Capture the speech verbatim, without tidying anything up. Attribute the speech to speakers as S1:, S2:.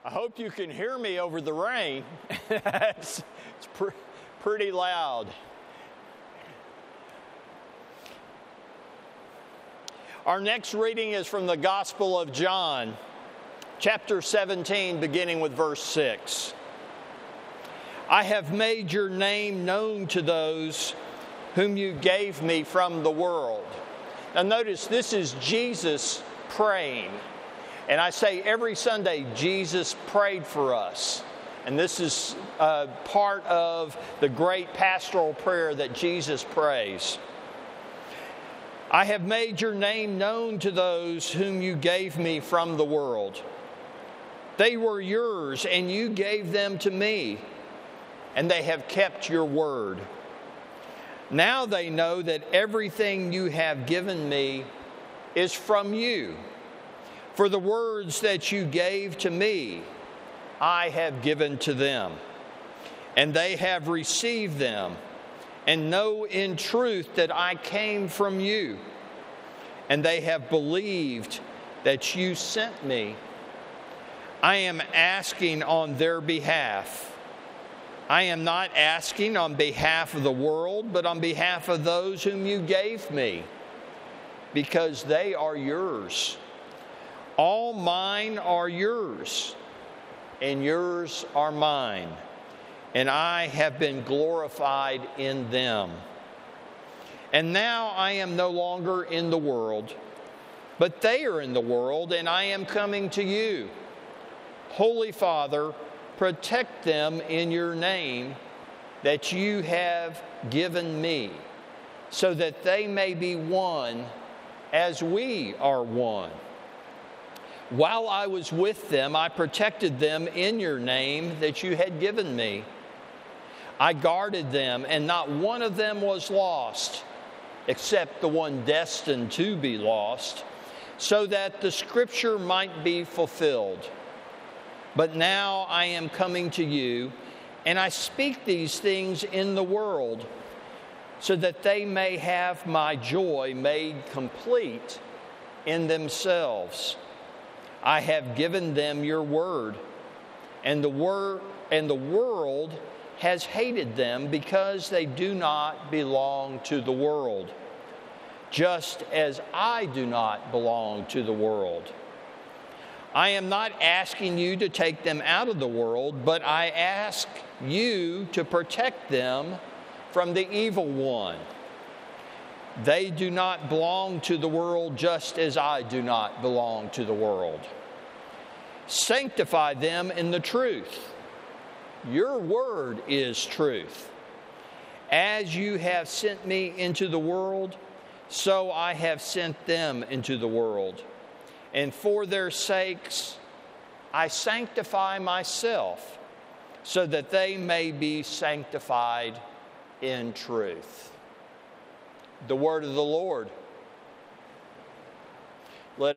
S1: I hope you can hear me over the rain. it's it's pre- pretty loud. Our next reading is from the Gospel of John, chapter seventeen, beginning with verse six. I have made your name known to those whom you gave me from the world. Now notice, this is Jesus praying. And I say every Sunday, Jesus prayed for us. And this is uh, part of the great pastoral prayer that Jesus prays. I have made your name known to those whom you gave me from the world. They were yours, and you gave them to me, and they have kept your word. Now they know that everything you have given me is from you. For the words that you gave to me, I have given to them, and they have received them, and know in truth that I came from you, and they have believed that you sent me. I am asking on their behalf. I am not asking on behalf of the world, but on behalf of those whom you gave me, because they are yours. All mine are yours, and yours are mine, and I have been glorified in them. And now I am no longer in the world, but they are in the world, and I am coming to you. Holy Father, protect them in your name that you have given me, so that they may be one as we are one. While I was with them, I protected them in your name that you had given me. I guarded them, and not one of them was lost, except the one destined to be lost, so that the scripture might be fulfilled. But now I am coming to you, and I speak these things in the world, so that they may have my joy made complete in themselves. I have given them your word, and the wor- and the world has hated them because they do not belong to the world, just as I do not belong to the world. I am not asking you to take them out of the world, but I ask you to protect them from the evil one. They do not belong to the world, just as I do not belong to the world. Sanctify them in the truth. Your word is truth. As you have sent me into the world, so I have sent them into the world. And for their sakes, I sanctify myself, so that they may be sanctified in truth. The word of the Lord.